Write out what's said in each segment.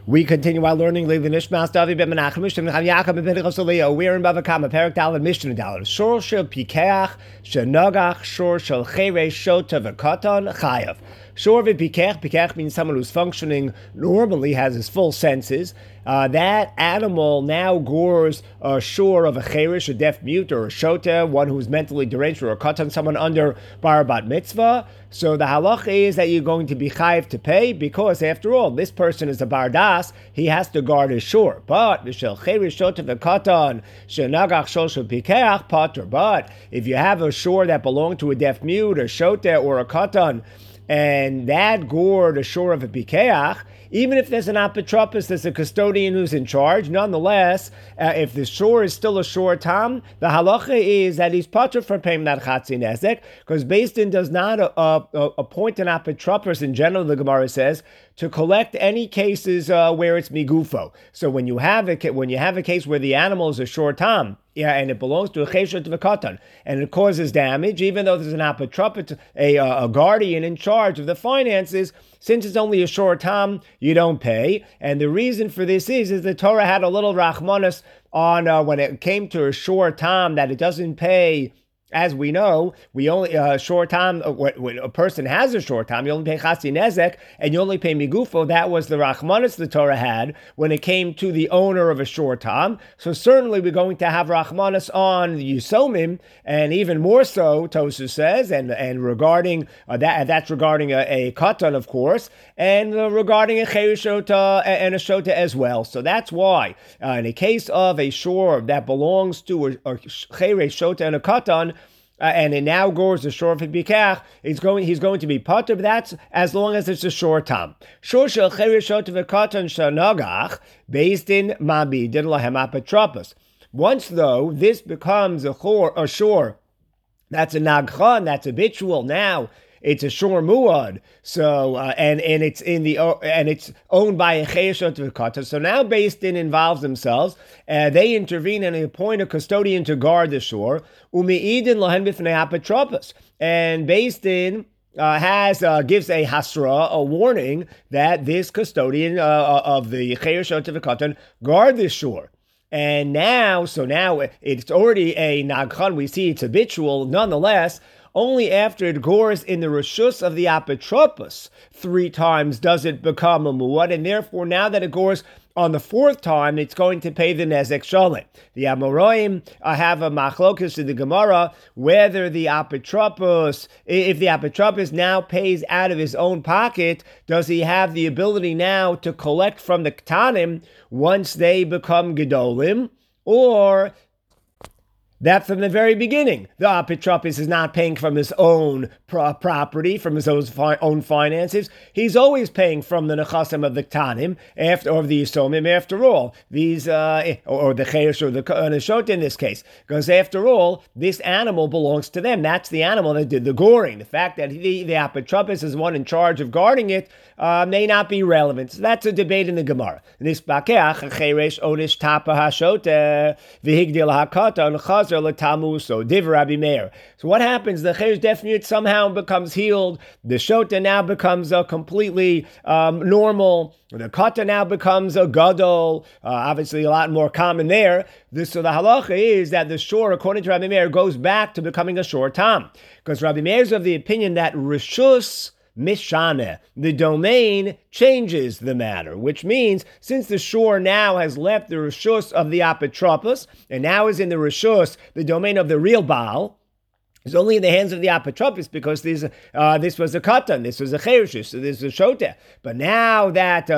We continue our learning. Levi Nishmas David ben Menachem Mishtem Necham Yaakov ben Pinchas Eliyah. We're in Bava Kama Perek Daled Mishnah Daled. Shor shel pikeach shenagach shor shel cherei shota v'katan chayav. Shor v'pikeach. Pikeach means someone who's functioning normally, has his full senses. That animal now gores a shor of a cherish, a deaf mute, or a shota, one who's mentally deranged, or a katan, someone under bar bat mitzvah. So the halacha is that you're going to be chayiv to pay, because after all, this person is a bardas, he has to guard his shor. But v'shel cherish shota v'katan shenagach shor shel pikeach pater. But if you have a shor that belonged to a deaf mute, a shota, or a katan, and that gored a shor of a pikeach, even if there's an apotropos, there's a custodian who's in charge, nonetheless, if the shor is still a shor tam, the halacha is that he's patur for paying that chatzi nezek, because Beis Din does not appoint an apotropos in general, the Gemara says, to collect any cases where it's migufo. So when you have a case where the animal is a shor tam, and it belongs to a cheshut v'katan, and it causes damage, even though there's an apotropos, a guardian in charge of the finances, since it's only a shor tam, you don't pay. And the reason for this is the Torah had a little rachmanis on when it came to a shor tam, that it doesn't pay. As we know, we only short time. When a person has a short time, you only pay chasi nezek, and you only pay migufo. That was the rachmanis the Torah had when it came to the owner of a short time. So certainly we're going to have rachmanis on the yisomim, and even more so, Tosu says, and regarding that's regarding a katan, of course, and regarding a cherishota and a shota as well. So that's why in a case of a shor that belongs to a cherishota and a katan, and it now goes the shor of pikeach, he's going to be part of that as long as it's a shor tam. Shor shel cherishot v'katan shenagach Beis Din mabidin lahem apotropos. Once though this becomes a shor that's a nagchan, that's habitual, now it's a shor muad. So and it's and it's owned by a cheshut v'katan. So now Beis Din involves themselves. They intervene and appoint a custodian to guard the shor. Umiidin lahen b'fnei apotropos. And Beis Din gives a hasra, a warning, that this custodian of the cheshut v'katan guard the shor. And now it's already a nagchan. We see it's habitual. Nonetheless, only after it gores in the reshus of the apotropos 3 times does it become a muad, and therefore now that it gores on the 4th time, it's going to pay the nezek shalem. The Amoraim have a machlokus in the Gemara whether the apotropos, if the apotropos now pays out of his own pocket, does he have the ability now to collect from the ktanim once they become gedolim, or that from the very beginning, the apotropos is not paying from his own property, from his own finances. He's always paying from the nechasim of the ktanim, or the yisomim, after all. These, or the cheresh, or the neshot in this case. Because after all, this animal belongs to them. That's the animal that did the goring. The fact that the apotropos is one in charge of guarding it may not be relevant. So that's a debate in the Gemara. Nispakeach, cheresh, onish, tapa, hashot, v'higdil hakata, so div Rabbi Meir. So what happens? The cheresh deaf mute somehow becomes healed. The shota now becomes completely normal. The kata now becomes a gadol. Obviously, a lot more common there. So the halacha is that the shor, according to Rabbi Meir, goes back to becoming a shor tam, because Rabbi Meir is of the opinion that reshus mishane, the domain changes the matter, which means since the shor now has left the reshus of the apotropos and now is in the reshus, the domain of the real Baal, is only in the hands of the apotropos, because this was a katan, this was a cheresh, so this is a shota. But now that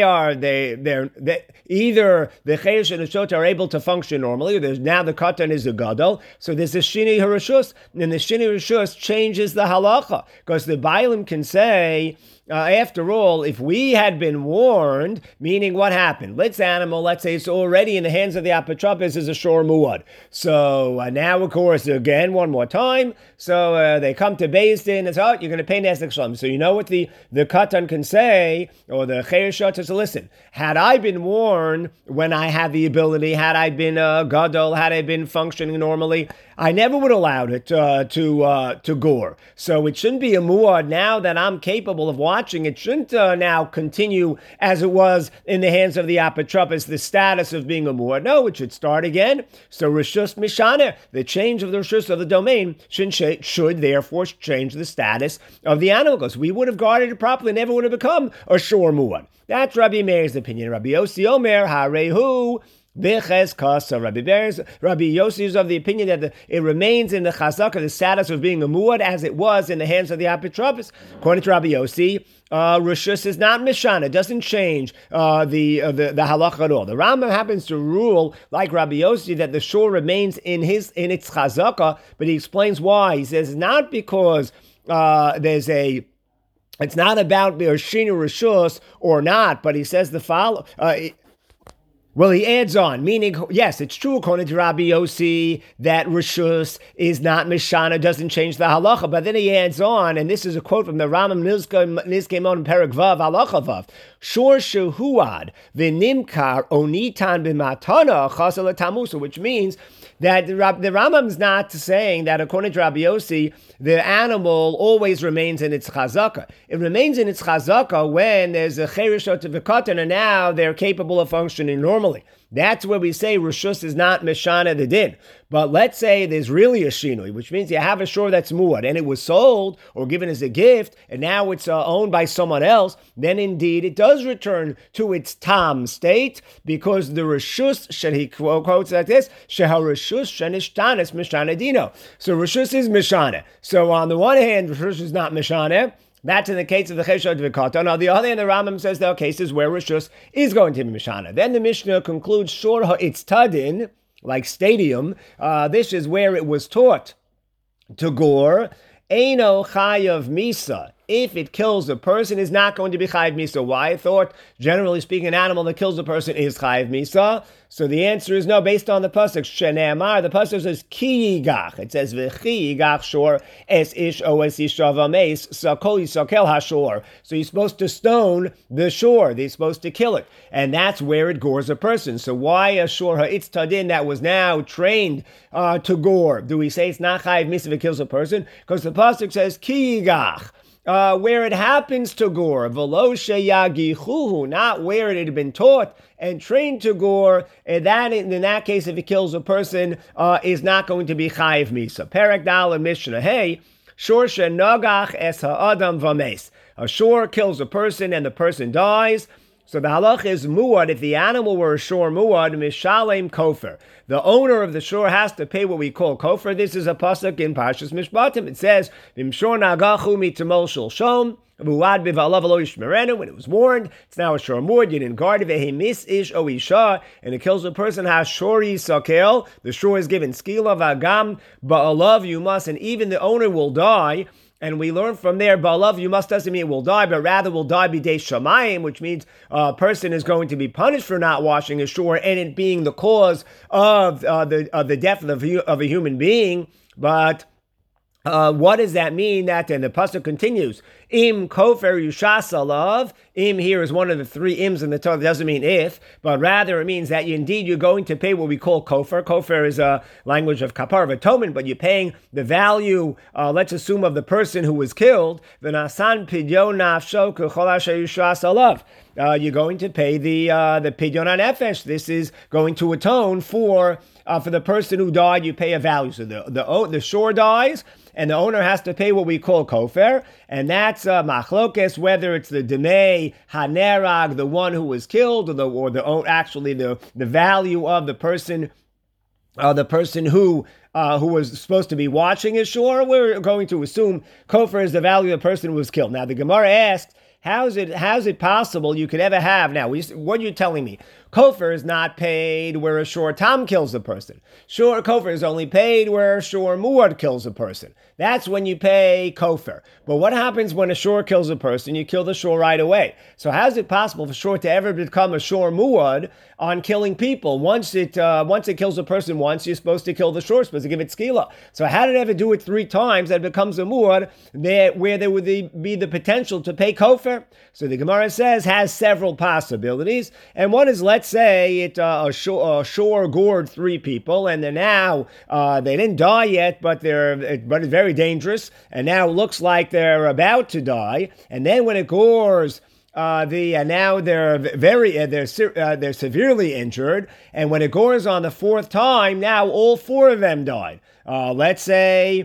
they're either the cheresh and the shota are able to function normally, or now the katan is a gadol, so there's a shini harashus, and the shini harashus changes the halacha, because the bailim can say, after all, if we had been warned, meaning what happened? Let's say it's already in the hands of the apotropos as a shor muad. So now, of course, again, one more time. So they come to Beis Din and say, oh, you're going to pay nezek shalom. So you know what the katan can say, or the chereshot says, listen, had I been warned when I had the ability, had I been gadol, had I been functioning normally, I never would have allowed it to gore. So it shouldn't be a muad now that I'm capable of watching. It shouldn't now continue as it was in the hands of the apotropos, the status of being a muad. No, it should start again. So Rishus Mishana, the change of the Rishus of the domain should therefore change the status of the animal. Because we would have guarded it properly, never would have become a shor muad. That's Rabbi Meir's opinion. Rabbi Yossi Omer, Harehu, Beches Kasa. Rabbi Yossi is of the opinion that it remains in the chazaka, the status of being a muad, as it was in the hands of the apotropos. According to Rabbi Yossi, Rishus is not Mishana. It doesn't change the halacha at all. The Rambam happens to rule, like Rabbi Yossi, that the shor remains in its chazaka, but he explains why. He says not because it's not about the Shinu Rishus or not, but he says the follow. Well, he adds on, meaning, yes, it's true according to Rabbi Yossi that Rishus is not Mishana, doesn't change the halacha, but then he adds on, and this is a quote from the Rambam Nizkei in Perek Vav, halacha Vav, Shor shehuad v'nimkar onitan b'matana chasel tamusa, which means that the Rambam's not saying that according to Rabbi Yossi, the animal always remains in its chazaka. It remains in its chazaka when there's a cherishot of a katan, and now they're capable of functioning normally. That's where we say Rishus is not Mishana the din. But let's say there's really a shinui, which means you have a shor that's muad, and it was sold or given as a gift, and now it's owned by someone else, then indeed it does return to its tam state, because the Rishus, he quotes like this, Sheha Rishus shenishtanis Mishana dino. So Rishus is Mishana. So on the one hand, Rishus is not Mishana. That's in the case of the Cheshot V'Katan. On the other hand, the Rambam says there are cases where Rishus is going to be Mishana. Then the Mishnah concludes, Shor ha'Itztadin, like stadium, this is where it was taught to gore, Eino Chayav Misa. If it kills a person, is not going to be Chayav Misa. Why? I thought, generally speaking, an animal that kills a person is Chayav Misa. So the answer is no, based on the pasuk Shene'amar. The pasuk says Ki Yigach. It says V'chi Yigach Shor Es Ish O Es Isha V'Meis Sakol Yisakel HaShor. So you're supposed to stone the shore. They're supposed to kill it, and that's where it gores a person. So why a shor ha'Itztadin that was now trained to gore? Do we say it's not Chayav Misa if it kills a person? Because the pasuk says Ki Yigach. Where it happens to gore, v'lo sheyagichuhu, not where it had been taught and trained to gore, and that in that case, if it kills a person, is not going to be chayiv misa. Perek Dal and Mishnah Hey, shor shenagach es ha'adam v'mes. A shor kills a person and the person dies. So the halach is muad. If the animal were a shor muad, mishalem kofer. The owner of the shor has to pay what we call kofer. This is a pasuk in Parshas Mishpatim. It says, "V'mshor nagachu mitamol shel shom." When it was warned, it's now a shor muad. You didn't guard it. Vehemis ish o isha, and it kills a person. Has shori sakel. The shor is given skila v'agam ba'alav. You must, and even the owner will die. And we learn from there, ba'alav, you must doesn't mean it will die, but rather will die b'dei shamayim, which means a person is going to be punished for not washing a shor and it being the cause of the death of a human being. But what does that mean? That and the pasuk continues. Im kofer yushas alav. Im here is one of the three ims in the Torah. It doesn't mean if, but rather it means that you're going to pay what we call kofer. Kofer is a language of kapar, of atonement, but you're paying the value, let's assume, of the person who was killed. V'nasan pidyon nafsho k'chol asher yushas alav. You're going to pay the pidyon nefesh. This is going to atone for the person who died. You pay a value. So the shor dies, and the owner has to pay what we call kofer, and that's machlokes, whether it's the demei hanerag, the one who was killed, or the value of the person who was supposed to be watching his shor. We're going to assume kofer is the value of the person who was killed. Now the Gemara asks, how is it possible you could ever have? Now, what are you telling me? Kofer is not paid where a shor tam kills a person. Shor kofer is only paid where a shor muad kills a person. That's when you pay kofer. But what happens when a shor kills a person? You kill the shor right away. So how is it possible for shor to ever become a shor muad on killing people? Once it kills a person once, you're supposed to kill the shor, supposed to give it skila. So how did it ever do it 3 times that it becomes a muad where there would be the potential to pay kofer? kofer. So the Gemara says has several possibilities, and one is, let's say a shore gored 3 people, and they're now they didn't die yet, but it's very dangerous, and now it looks like they're about to die, and then when it gores. Now they're severely injured, and when it gores on the 4th time, now all 4 of them died. Let's say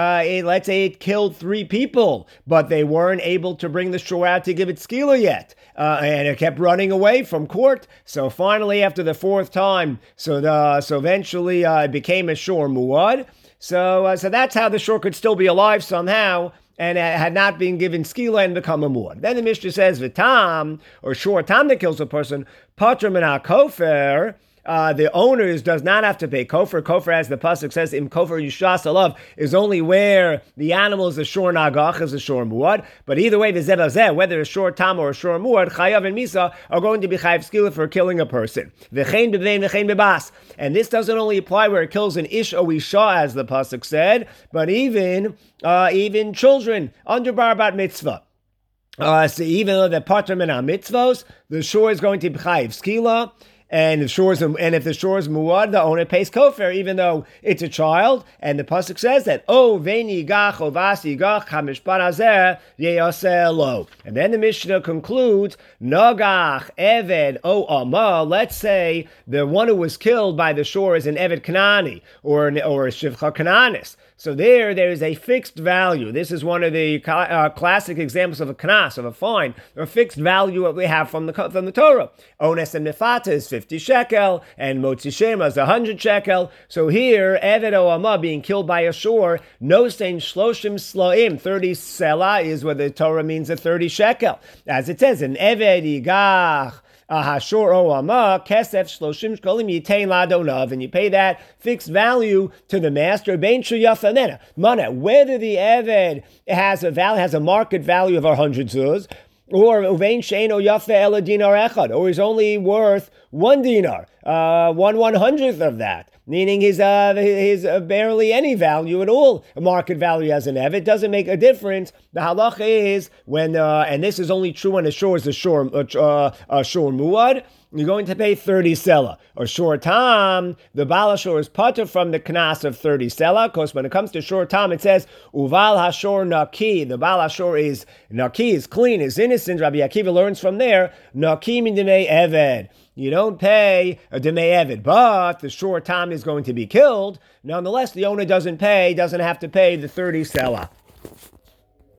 it killed 3 people, but they weren't able to bring the shore out to give it skila yet, and it kept running away from court. So finally, after the 4th time, so eventually it became a shore muad. So that's how the shore could still be alive somehow, and had not been given skila and become a muad. Then the Mishnah says, v'tam, or shor tam that kills a person, patra min ha-kofer, the owner does not have to pay kofer. Kofer, as the pasuk says, im kofer yushas alav, is only where the animal is a shor nagach, is a shor muad. But either way, the zeh, whether a shor tam or a shor muad, chayav and misa are going to be chayav skila for killing a person. V'chein b'bein, v'chein b'bas. And this doesn't only apply where it kills an ish or isha, as the pasuk said, but even children under bar bat mitzvah. So even though the patra min ha-mitzvos, the shor is going to be chayav skila. And if the shore is muad, the owner pays kofer, even though it's a child. And the pasuk says that veni gach ovasi gach hamishpat hazer yeyaseh lo. And then the Mishnah concludes nogach eved o ama. Let's say the one who was killed by the shore is an eved kanani or a shivcha kananis. So there is a fixed value. This is one of the classic examples of a knas, of a fine, or a fixed value that we have from the Torah. Ones and nefata is 50 shekel, and motzi shema is 100 shekel. So here, eved o ama, being killed by a shore, no saying shloshim sloim, 30 selah is what the Torah means at 30 shekel. As it says, in eved igach, Hashor o ama kesef shloshim shkolim yitain ladonav, and you pay that fixed value to the master. Bein shuyafanena mana, whether the eved has a market value of 100 zuz, or uvein sheino yafa ela dinar echad, or is only worth 1 dinar, 1/100th of that. Meaning his barely any value at all, a market value as an eved. It doesn't make a difference. The halacha is when, and this is only true when a shore is a shore muad, you're going to pay 30 selah. Or shor tam, the Baal HaShor is patur from the knas of 30 selah, because when it comes to shor tam, it says, uval HaShor naki, the Baal HaShor is naki, is clean, is innocent. Rabbi Akiva learns from there, naki min demei eved. You don't pay a demei eved, but the shor tam is going to be killed. Nonetheless, the owner doesn't have to pay the 30 selah.